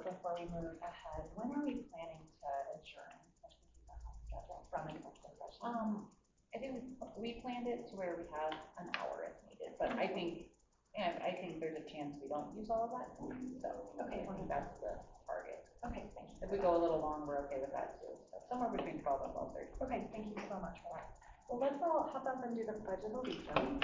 before we move ahead, when are we planning to adjourn? From executive session? I think we planned it to where we have an hour if needed, but I think there's a chance we don't use all of that. So okay, I think that's the target. Okay, thank you. If we go a little long, we're okay with that too. So somewhere between 12 and 12:30. Okay, thank you so much for that. Well, let's all hop up and do the Pledge of Allegiance.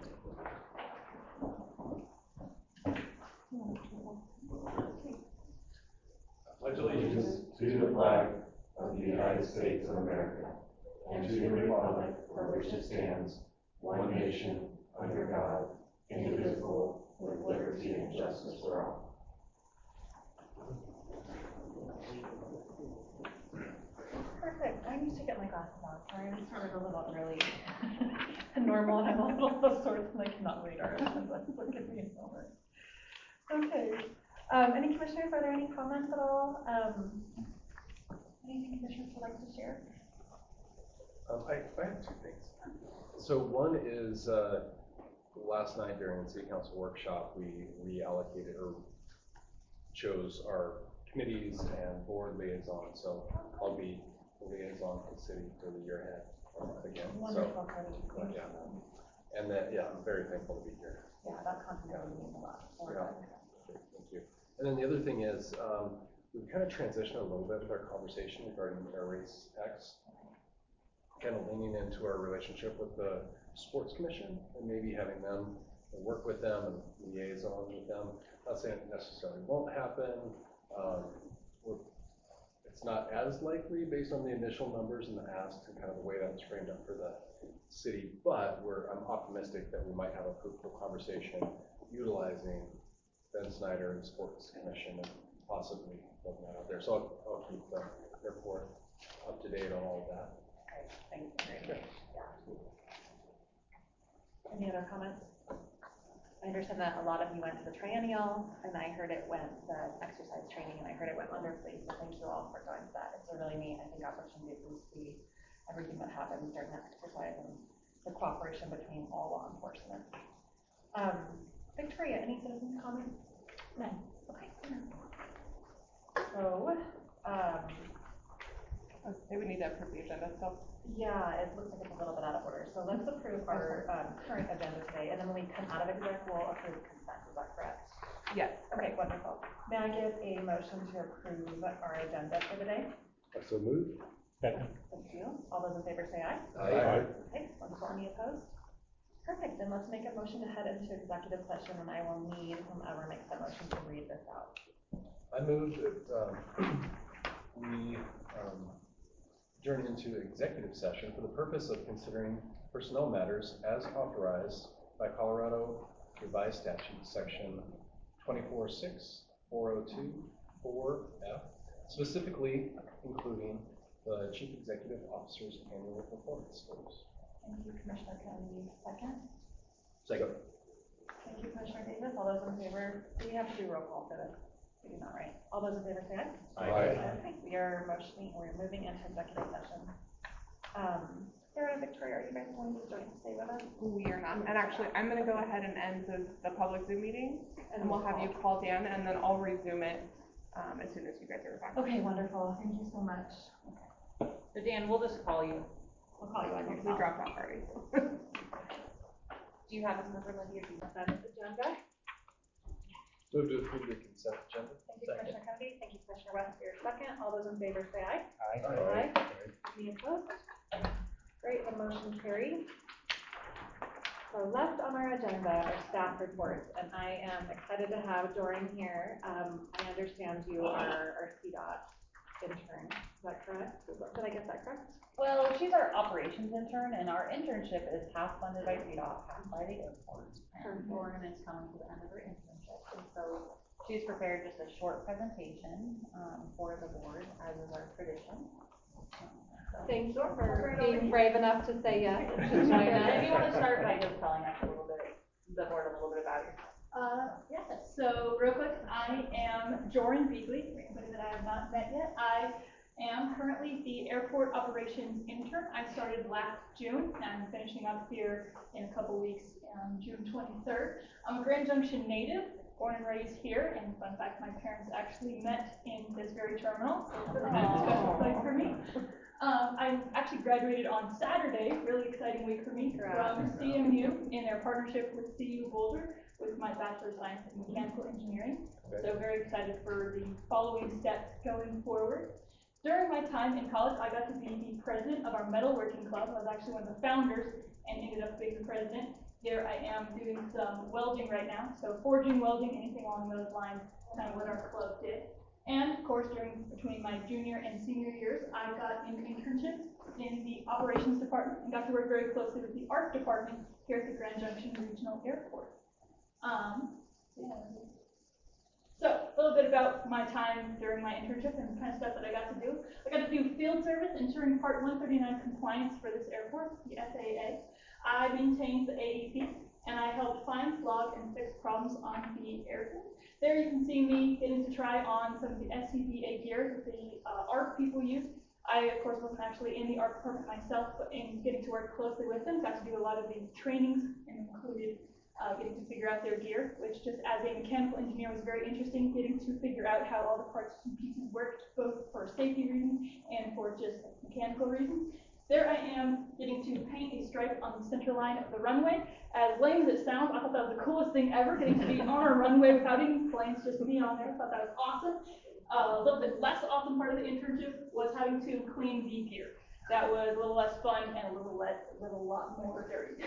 Pledge allegiance to the flag of the United States of America and to the republic for which it stands, one nation, under God, indivisible, with liberty and justice for all. Perfect. I need to get my glasses on. Sorry, I started a little early. Normal, I'm a little of the sorts and I cannot read our agenda, so give me a moment. Okay. Any commissioners, are there any comments at all? Anything commissioners would like to share? I have two things. So one is last night during the city council workshop, we reallocated or chose our committees and board liaisons. So I'll be the liaison for the city for the year ahead again. Wonderful. So, yeah. And then, yeah, I'm very thankful to be here. Yeah, that continuity means a lot. Yeah. Thank you. And then the other thing is, we've kind of transitioned a little bit with our conversation regarding Air Race X, kind of leaning into our relationship with the Sports Commission and maybe having them work with them and liaison with them. Not saying it necessarily won't happen. It's not as likely based on the initial numbers and the asks and kind of the way that was framed up for the city, but I'm optimistic that we might have a fruitful conversation utilizing Ben Snyder and the Sports Commission and possibly putting that out there. So I'll keep the airport up to date on all of that. Thanks. Great. Any other comments? I understand that a lot of you went to the triennial, and I heard it went the exercise training, and I heard it went wonderfully. So thank you all for going to that. It's a really neat, I think, opportunity to see everything that happens during that exercise and the cooperation between all law enforcement. Victoria, any citizens' comments? No. Okay. So, do we need to approve the agenda still? yeah, it looks like it's a little bit out of order. So let's approve our current agenda today, and then when we come out of exec, we'll approve consent. Is that correct? Yes. Okay, wonderful. May I get a motion to approve our agenda for the day? So moved. Thank you. All those in favor say aye. Aye. Okay, wonderful. Any opposed? Perfect. Then let's make a motion to head into executive session, and I will need whomever makes that motion to read this out. I move that we adjourn into executive session for the purpose of considering personnel matters as authorized by Colorado Revised Statute Section 24.6, 402, 4F, specifically including the Chief Executive Officer's annual performance scores. Thank you, Commissioner Kennedy. Second. Second. Thank you, Commissioner Davis. All those in favor? We have to do roll call for this. We do not, right? All those in favor say aye. Aye. Okay, we're moving into executive session. Sarah, Victoria, are you guys going to stay with us? We are not. And actually, I'm going to go ahead and end the public Zoom meeting, and we'll have you call Dan, and then I'll resume it as soon as you guys are back. Okay, wonderful. Thank you so much. Okay. So Dan, we'll just call you. We'll call you on your We dropped off already. Do you have a number, Lindy, or do you have that agenda? Move to approve the consent agenda. Thank you, Commissioner Kennedy. Thank you, Commissioner West, for your second. All those in favor say aye. Aye. Any opposed? Great, the motion carried. So left on our agenda are staff reports, and I am excited to have Doran here. I understand you are our CDOT intern. Is that correct? Did I get that correct? Well, she's our operations intern, and our internship is half funded by CDOT, half by the airport. And Lauren is coming to the end of her internship, and so she's prepared just a short presentation for the board, as is our tradition. Thanks for being brave enough to say yes to join us. Maybe you want to start by just telling us a little bit, the board a little bit about yourself. Yeah, so real quick, I am Joran Beagley, for anybody that I have not met yet. I am currently the airport operations intern. I started last June, and I'm finishing up here in a couple weeks on June 23rd. I'm a Grand Junction native, born and raised here, and fun fact, my parents actually met in this very terminal, so it's kind of a special place for me. I actually graduated on Saturday, really exciting week for me, from CMU in their partnership with CU Boulder with my Bachelor of Science in Mechanical Engineering. So very excited for the following steps going forward. During my time in college, I got to be the president of our metalworking club. I was actually one of the founders and ended up being the president. Here I am doing some welding right now, so forging, welding, anything along those lines, kind of what our club did. And of course, between my junior and senior years, I got into internships in the operations department and got to work very closely with the art department here at the Grand Junction Regional Airport. So a little bit about my time during my internship and the kind of stuff that I got to do. I got to do field service, ensuring Part 139 compliance for this airport, the FAA. I maintained the AEC, and I helped find, log, and fix problems on the airplane. There you can see me getting to try on some of the SCBA gear that the ARC people use. I, of course, wasn't actually in the ARC department myself, but in getting to work closely with them, got to do a lot of the trainings and included getting to figure out their gear, which just as a mechanical engineer was very interesting, getting to figure out how all the parts and pieces worked, both for safety reasons and for just mechanical reasons. There I am getting to paint a stripe on the center line of the runway. As lame as it sounds, I thought that was the coolest thing ever, getting to be on a runway without any planes, just me on there. I thought that was awesome. A little bit less awesome part of the internship was having to clean the gear. That was a little less fun and a lot more dirty.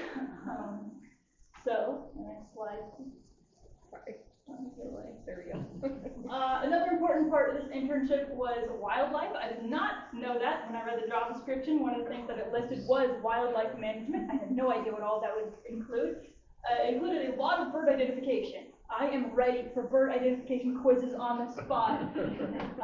So, next slide. Sorry. There we go. Another important part of this internship was wildlife. I did not know that when I read the job description. One of the things that it listed was wildlife management. I had no idea what all that would include. It included a lot of bird identification. I am ready for bird identification quizzes on the spot. We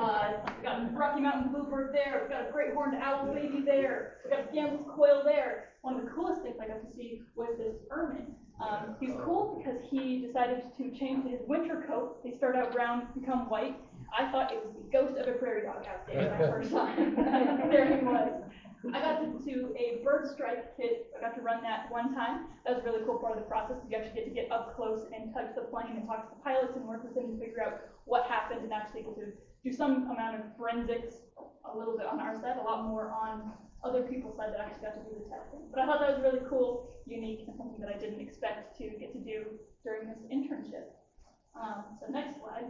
got a Rocky Mountain bluebird there. We got a great horned owl baby there. We got a Gambel's quail there. One of the coolest things I got to see was this ermine. He was cool because he decided to change his winter coat. They start out brown, become white. I thought it was the ghost of a prairie dog out there when I first saw him. There he was. I got to do a bird strike kit. I got to run that one time. That was a really cool part of the process. You actually get up close and touch the plane and talk to the pilots and work with them to figure out what happened and actually get to do some amount of forensics, a little bit on our side, a lot more on other people's side that actually got to do the testing. But I thought that was really cool, unique, and something that I didn't expect to get to do during this internship. So next slide.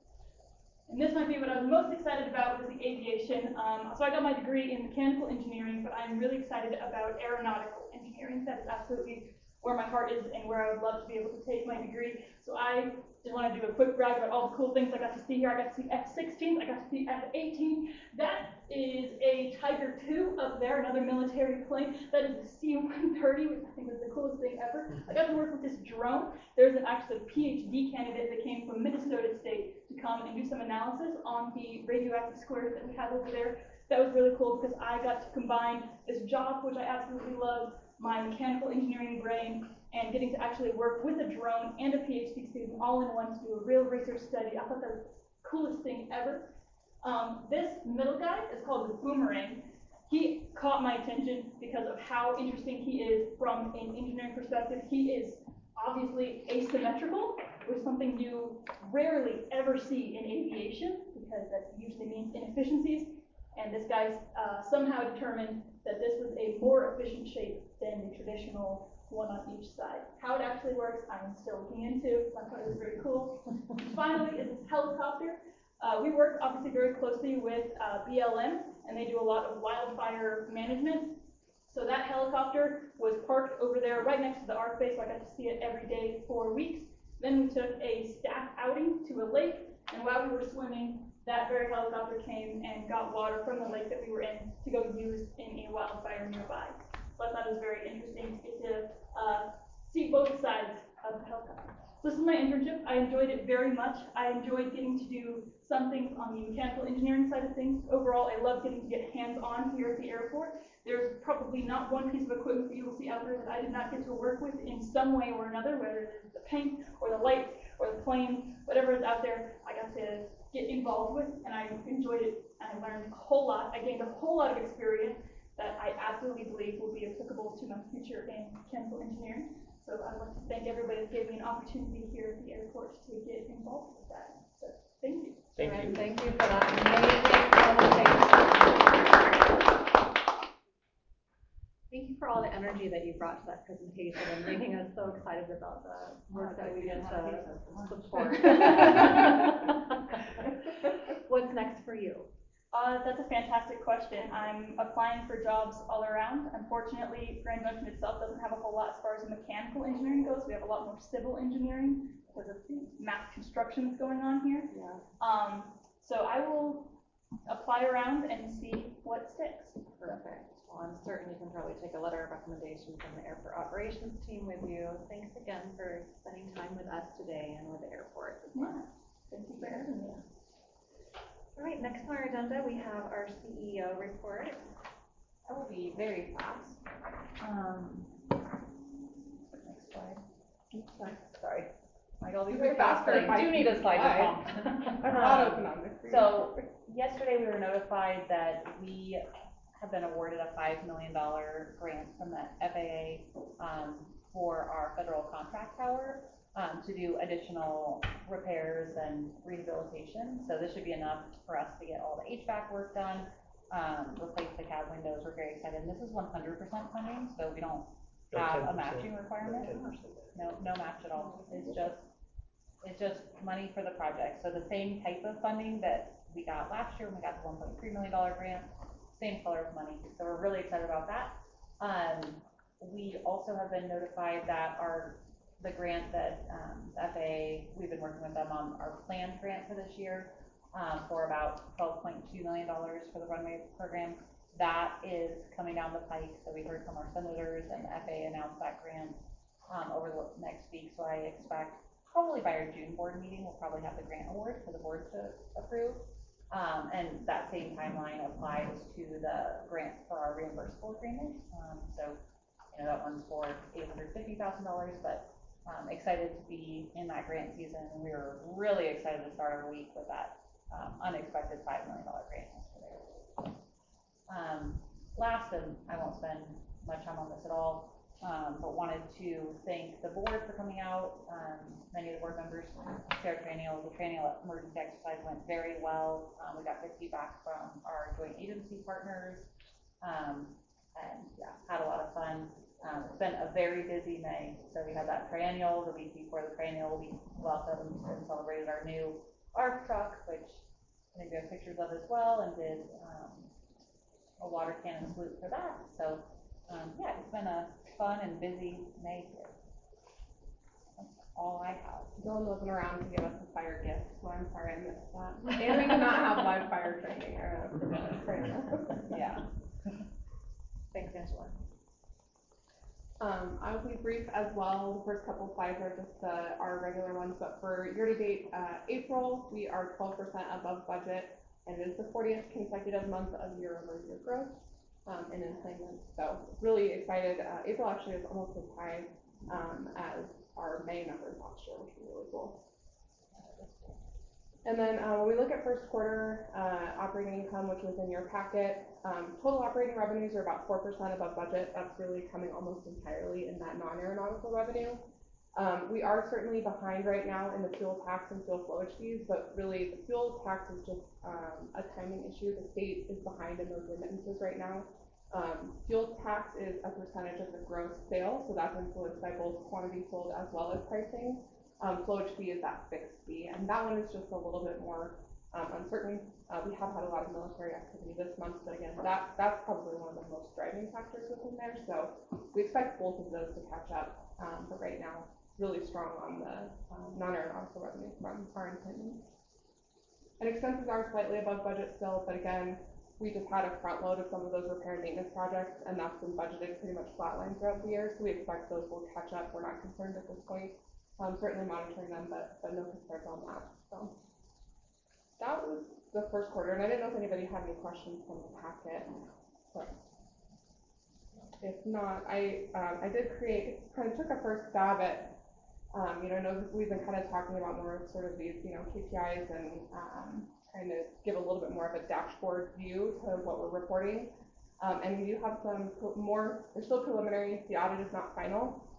And this might be what I was most excited about was the aviation. So I got my degree in mechanical engineering, but I'm really excited about aeronautical engineering. That is absolutely where my heart is and where I would love to be able to take my degree. So I just want to do a quick brag about all the cool things I got to see here. I got to see F-16s, I got to see F-18. That is a Tiger II up there, another military plane. That is a C-130, which I think is the coolest thing ever. I got to work with this drone. There's actually a PhD candidate that came from Minnesota State to come and do some analysis on the radioactive squares that we have over there. That was really cool because I got to combine this job, which I absolutely love, my mechanical engineering brain, and getting to actually work with a drone and a PhD student all in one to do a real research study. I thought that was the coolest thing ever. This middle guy is called the Boomerang. He caught my attention because of how interesting he is from an engineering perspective. He is obviously asymmetrical, which is something you rarely ever see in aviation because that usually means inefficiencies. And this guy somehow determined that this was a more efficient shape than the traditional one on each side. How it actually works, I'm still looking into. I thought it was very cool. Finally is this helicopter. We work obviously very closely with BLM, and they do a lot of wildfire management. So that helicopter was parked over there right next to the ARC base, so I got to see it every day for weeks. Then we took a staff outing to a lake, and while we were swimming, that very helicopter came and got water from the lake that we were in to go use in a wildfire nearby. So I thought it was very interesting to get to see both sides of the helicopter. So this is my internship. I enjoyed it very much. I enjoyed getting to do some things on the mechanical engineering side of things. Overall, I love getting to get hands-on here at the airport. There's probably not one piece of equipment that you will see out there that I did not get to work with in some way or another, whether it's the paint or the lights or the planes, whatever is out there, I got to get involved with, and I enjoyed it, and I learned a whole lot. I gained a whole lot of experience that I absolutely believe will be applicable to my future in mechanical engineering. So I'd like to thank everybody that gave me an opportunity here at the airport to get involved with that. So thank you. Thank Alright, you. Thank you for that amazing presentation. Thank you for all the energy that you brought to that presentation and making us so excited about the work that we get to support. What's next for you? That's a fantastic question. I'm applying for jobs all around. Unfortunately, Grand Junction itself doesn't have a whole lot as far as mechanical engineering goes. We have a lot more civil engineering because of the mass construction that's going on here. Yeah. So I will apply around and see what sticks. Perfect. Well, I'm certain you can probably take a letter of recommendation from the airport operations team with you. Thanks again for spending time with us today and with the airport. Yeah. Thank you for having me. All right, next on our agenda, we have our CEO report. I will be very fast. Next slide. Sorry. I'll be very fast, but I do need a slide to function. I'm not open on this. So yesterday we were notified that we have been awarded a $5 million grant from the FAA for our federal contract tower to do additional repairs and rehabilitation. So this should be enough for us to get all the HVAC work done, replace the cab windows. We're very excited. And this is 100% funding, so we don't have a matching requirement. No match at all. It's just money for the project. So the same type of funding that we got last year when we got the $1.3 million grant, same color of money. So we're really excited about that. We also have been notified that the grant that FAA, we've been working with them on our planned grant for this year for about $12.2 million for the runway program. That is coming down the pike. So we heard from our senators, and the FAA announced that grant over the next week. So I expect probably by our June board meeting, we'll probably have the grant award for the board to approve. And that same timeline applies to the grant for our reimbursable agreement. So, that one's for $850,000, but excited to be in that grant season. And we were really excited to start our week with that unexpected $5 million grant yesterday. Last, and I won't spend much time on this at all, but wanted to thank the board for coming out. Many of the board members to our training. The training emergency exercise went very well. We got good feedback from our joint agency partners, and yeah, had a lot of fun. It's been a very busy May. So we had that triennial. The week before the triennial, we welcomed and celebrated our new ARF truck, which I think we have pictures of as well, and did a water cannon salute for that. So yeah, it's been a fun and busy May here. That's all I have. Dylan wasn't around to give us a fire gift, so I'm sorry I missed that. And we did not have live fire training or training. Yeah. Thanks, Angela. I will be brief as well. The first couple slides are just our regular ones, but for year-to-date April, we are 12% above budget, and it is the 40th consecutive month of year-over-year growth in employment. So really excited. April actually is almost as high as our May numbers last year, which is really cool. And then when we look at first quarter operating income, which was in your packet, total operating revenues are about 4% above budget. That's really coming almost entirely in that non-aeronautical revenue. We are certainly behind right now in the fuel tax and fuel flowage fees, but really the fuel tax is just a timing issue. The state is behind in those remittances right now. Fuel tax is a percentage of the gross sale, so that's influenced by both quantity sold as well as pricing. Flowage fee is that fixed fee, and that one is just a little bit more uncertain. We have had a lot of military activity this month, but again, that's probably one of the most driving factors within there. So we expect both of those to catch up, but right now, really strong on the non-aeronautical revenue from our employment. And expenses are slightly above budget still, but again, we just had a front load of some of those repair and maintenance projects, and that's been budgeted pretty much flatline throughout the year, so we expect those will catch up. We're not concerned at this point. Certainly monitoring them, but no concerns on that. So that was the first quarter, and I didn't know if anybody had any questions from the packet. But if not, I did kind of took a first stab at, I know we've been kind of talking about more of sort of these, KPIs and trying to give a little bit more of a dashboard view to what we're reporting. And we do have some more, they're still preliminary. The audit is not final.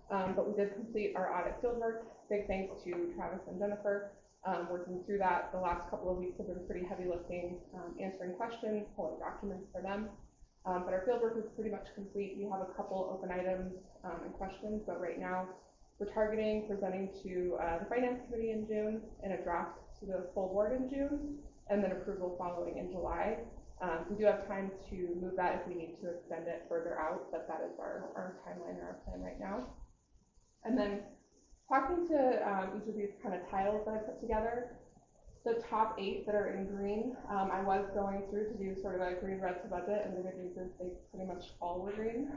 But we did complete our audit fieldwork. Big thanks to Travis and Jennifer, working through that. The last couple of weeks have been pretty heavy lifting, answering questions, pulling documents for them. But our fieldwork is pretty much complete. You have a couple open items and questions, but right now we're targeting presenting to the Finance Committee in June and a draft to the full board in June, and then approval following in July. We do have time to move that if we need to extend it further out, but that is our timeline or our plan right now. And then talking to each of these kind of tiles that I put together, the top 8 that are in green, I was going through to do sort of a green red to budget, and the good news is they pretty much all were green.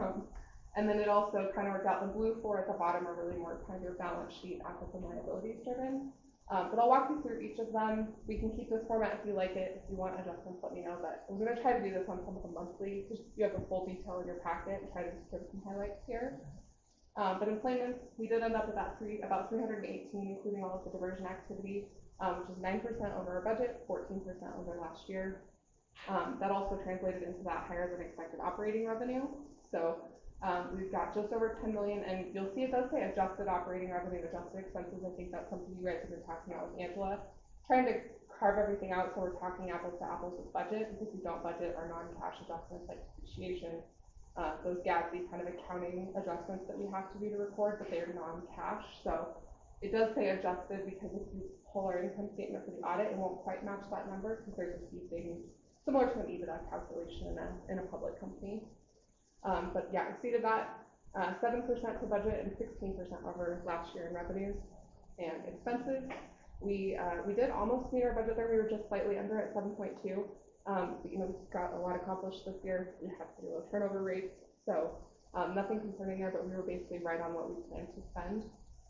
And then it also kind of worked out. The blue 4 at the bottom are really more kind of your balance sheet assets and liabilities driven. But I'll walk you through each of them. We can keep this format if you like it. If you want adjustments, let me know. But I'm going to try to do this on some of them monthly, because you have the full detail in your packet, and try to just give some highlights here. But employments, we did end up with that about 318, including all of the diversion activities, which is 9% over our budget, 14% over last year. That also translated into that higher than expected operating revenue. So we've got just over 10 million, and you'll see it does say adjusted operating revenue, adjusted expenses. I think that's something you guys have been talking about with Angela, trying to carve everything out so we're talking apples to apples with budget, because we don't budget our non-cash adjustments like depreciation, those GASB kind of accounting adjustments that we have to do to record, but they're non-cash. So it does say adjusted, because if you pull our income statement for the audit, it won't quite match that number, because there's a few things similar to an EBITDA calculation in a public company. But yeah, exceeded that 7% for budget and 16% over last year in revenues and expenses. We did almost meet our budget there. We were just slightly under at 7.2. But, you know, we got a lot accomplished this year. We had pretty low turnover rates, so nothing concerning there, but we were basically right on what we planned to spend.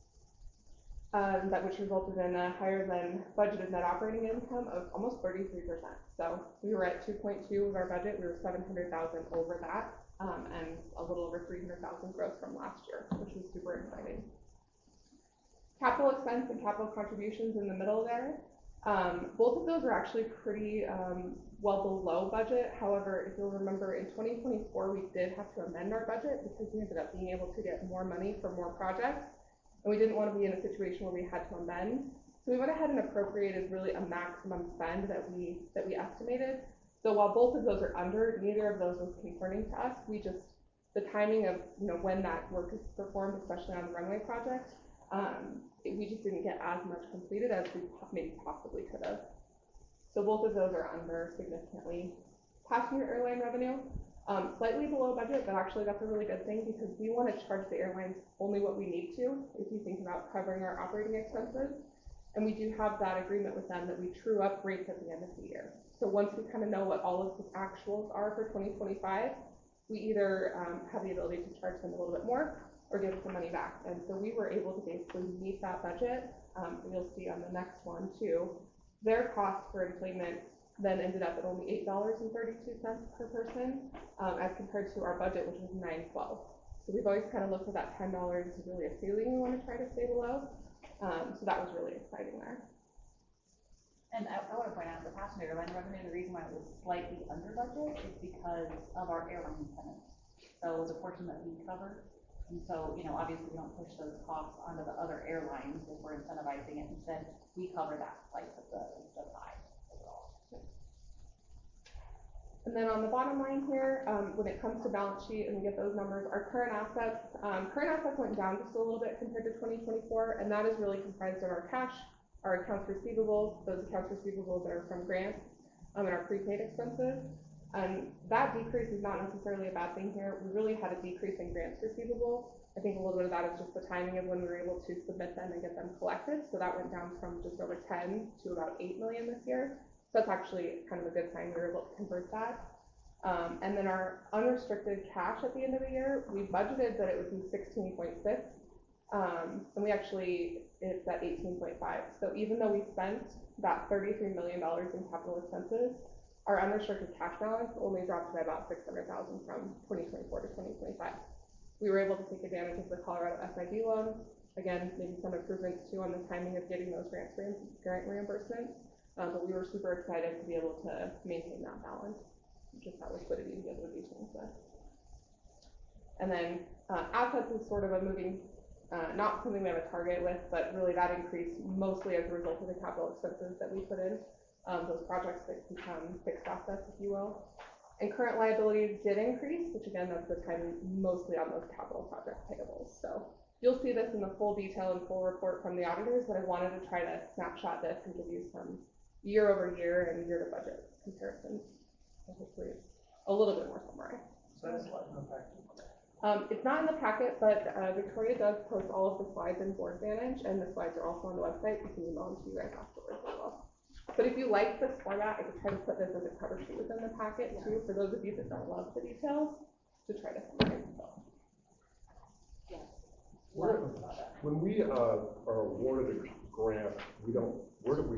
Which resulted in a higher than budgeted net operating income of almost 33%. So we were at 2.2 of our budget. We were 700,000 over that, and a little over 300,000 growth from last year, which was super exciting. Capital expense and capital contributions in the middle there. Both of those are actually pretty well below budget. However, if you'll remember, in 2024, we did have to amend our budget because we ended up being able to get more money for more projects. And we didn't want to be in a situation where we had to amend. So we went ahead and appropriated really a maximum spend that we estimated. So while both of those are under, neither of those was concerning to us. The timing of, you know, when that work is performed, especially on the runway project, we just didn't get as much completed as we maybe possibly could have. So both of those are under significantly. Passenger airline revenue, slightly below budget, but actually that's a really good thing, because we want to charge the airlines only what we need to, if you think about covering our operating expenses. And we do have that agreement with them that we true up rates at the end of the year. So once we kind of know what all of the actuals are for 2025, we either have the ability to charge them a little bit more or give us the money back. And so we were able to basically meet that budget. You'll see on the next one too, their cost for employment then ended up at only $8.32 per person, as compared to our budget, which was $9.12. So we've always kind of looked at that $10 as really a ceiling we want to try to stay below. So that was really exciting there. And I want to point out the passenger airline revenue, the reason why it was slightly under budget is because of our airline incentives. So the portion that we cover, and so, you know, obviously we don't push those costs onto the other airlines if we're incentivizing it. Instead, we cover that slice of the pie overall. And then on the bottom line here, when it comes to balance sheet and we get those numbers, our current assets went down just a little bit compared to 2024, and that is really comprised of our cash, our accounts receivables, those accounts receivables that are from grants, and our prepaid expenses. And that decrease is not necessarily a bad thing here. We really had a decrease in grants receivable. I think a little bit of that is just the timing of when we were able to submit them and get them collected. So that went down from just over 10 to about 8 million this year. So that's actually kind of a good sign we were able to convert that. And then our unrestricted cash at the end of the year, we budgeted that it would be 16.6. And we actually, it's at 18.5. So even though we spent that $33 million in capital expenses, our unrestricted cash balance only dropped by about 600,000 from 2024 to 2025. We were able to take advantage of the Colorado SID loans. Again, maybe some improvements too on the timing of getting those grant reimbursements. But we were super excited to be able to maintain that balance, just that liquidity to be able to do things with. And then Assets is sort of a moving, not something we have a target with, but really that increased mostly as a result of the capital expenses that we put in, those projects that become fixed assets, if you will. And current liabilities did increase, which again, that's the time mostly on those capital project payables. So you'll see this in the full detail and full report from the auditors, but I wanted to try to snapshot this and give you some year over year and year to budget comparisons. So hopefully it's a little bit more summarized. It's not in the packet, but Victoria does post all of the slides in BoardVantage, and the slides are also on the website. You can email them to you guys afterwards as well. But if you like this format, I could try to put this as a cover sheet within the packet too, for those of you that don't love the details, to try to summarize it all. When we are awarded a grant, where do we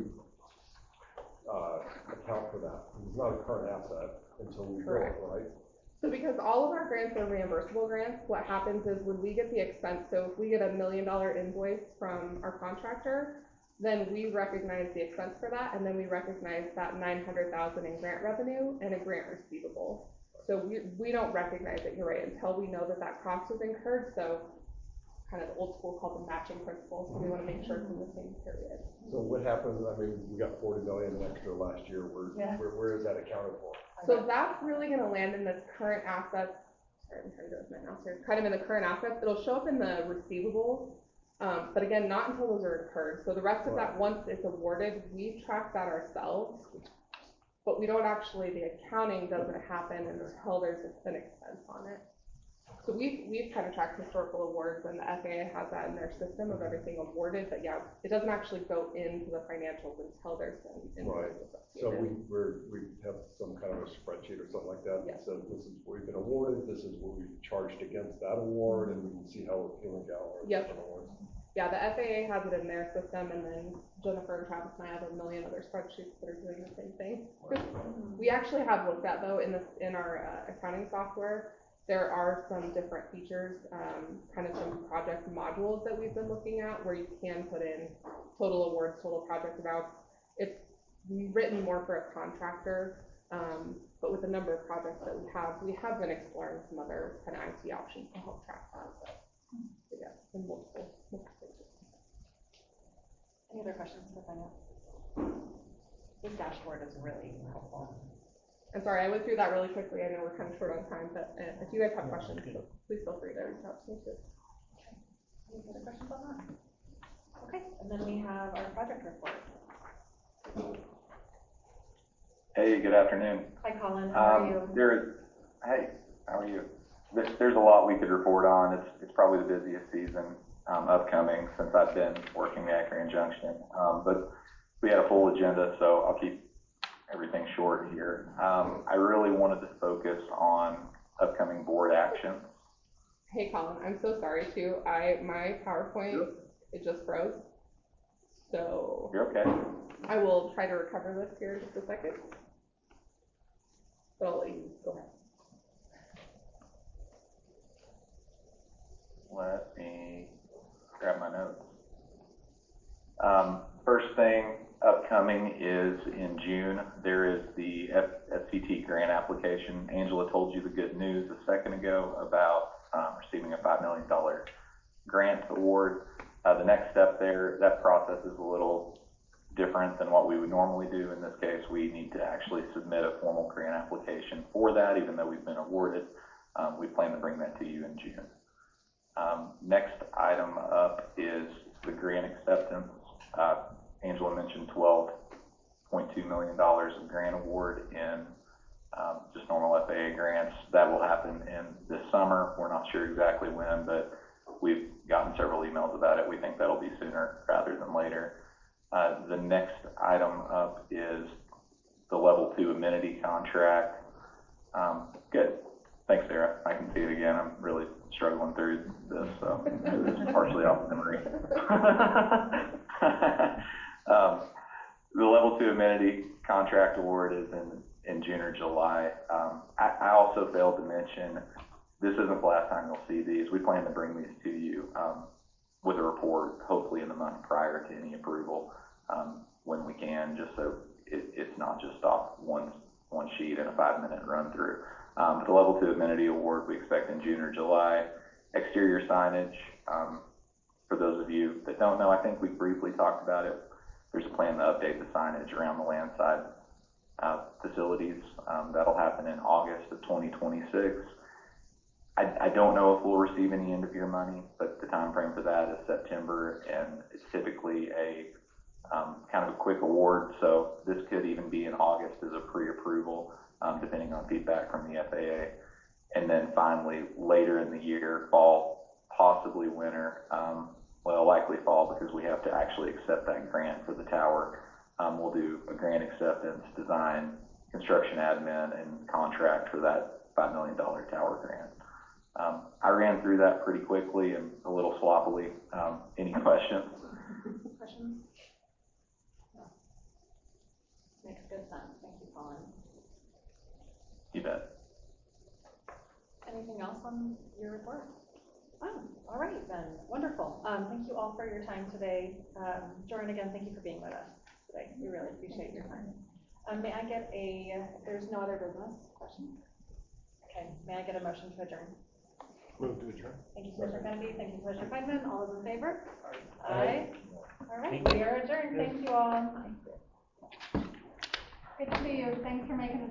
account for that? It's not a current asset until we bill it, right? So because all of our grants are reimbursable grants, what happens is when we get the expense, so if we get $1 million invoice from our contractor, then we recognize the expense for that, and then we recognize that $900,000 in grant revenue and a grant receivable. So we don't recognize it, you're right, until we know that that cost was incurred. So kind of old school called the matching principle. So we want to make sure it's in the same period. So what happens? I mean, we got 40 million extra last year. Where is that accounted for? So that's really going to land in this current assets. Sorry, I'm trying to do it with my mouse here. Kind of in the current assets. It'll show up in the receivables, but again, not until those are incurred. So the rest of that, once it's awarded, we track that ourselves, but we don't actually. The accounting doesn't happen until there's an expense on it. So we've kind of tracked historical awards, and the FAA has that in their system of everything awarded, but yeah, it doesn't actually go into the financials until there's an invoice associated. So we have some kind of a spreadsheet or something like that that says this is what we've been awarded, this is what we've charged against that award, and we can see how we're feeling out. Yeah, the FAA has it in their system, and then Jennifer and Travis and I have a million other spreadsheets that are doing the same thing. We actually have looked at, though, in our accounting software, there are some different features, kind of some project modules that we've been looking at where you can put in total awards, total project amounts. It's written more for a contractor, but with the number of projects that we have been exploring some other kind of IT options to help track that. So yeah, in multiple stages. Any other questions for finance? This dashboard is really helpful. I'm sorry, I went through that really quickly. I know we're kind of short on time, but if you guys have questions, please feel free to reach out to me too. Any other questions on that? Okay, and then we have our project report. Hey, good afternoon. Hi, Colin. How are you? Hey, how are you? There's a lot we could report on. It's probably the busiest season upcoming since I've been working at Grand Junction. But we had a full agenda, so I'll keep everything short here. I really wanted to focus on upcoming board action. Hey Colin, I'm so sorry too. My PowerPoint, it just froze. So You're okay. I will try to recover this here in just a second. But I'll let you go ahead. Let me grab my notes. First thing upcoming is in June, there is the FCT grant application. Angela told you the good news a second ago about receiving a $5 million grant award. The next step there, that process is a little different than what we would normally do. In this case, we need to actually submit a formal grant application for that, even though we've been awarded. We plan to bring that to you in June. Next item up is the grant acceptance. Angela mentioned $12.2 million of grant award in just normal FAA grants. That will happen in this summer. We're not sure exactly when, but we've gotten several emails about it. We think that'll be sooner rather than later. The next item up is the level 2 amenity contract. Good. Thanks, Sarah. I can see it again. I'm really struggling through this, so it's partially off memory. The level 2 amenity contract award is in June or July. I also failed to mention, this isn't the last time you'll see these. We plan to bring these to you with a report, hopefully in the month prior to any approval, when we can, just so it's not just off one sheet in a 5-minute run through. But the level 2 amenity award we expect in June or July. exterior signage, for those of you that don't know, I think we briefly talked about it. There's a plan to update the signage around the landside facilities. That'll happen in August of 2026. I don't know if we'll receive any end of year money, but the time frame for that is September, and it's typically a kind of a quick award. So this could even be in August as a pre-approval, depending on feedback from the FAA. And then finally, later in the year, fall, possibly winter, well, likely fall, because we have to actually accept that grant for the tower. We'll do a grant acceptance, design, construction admin, and contract for that $5 million tower grant. I ran through that pretty quickly and a little sloppily. Any questions? Questions? No. Makes good sense. Thank you, Colin. You bet. Anything else on your report? Oh, all right then. Wonderful. Thank you all for your time today. Jordan, again, thank you for being with us today. We really appreciate your time. May I get if there's no other business questions? Okay, may I get a motion to adjourn? Move to adjourn. Thank you, Commissioner Kennedy. Thank you, Commissioner Feynman. All those in favor? Aye. All right, we are adjourned. Thank you all. Good to see you. Thanks for making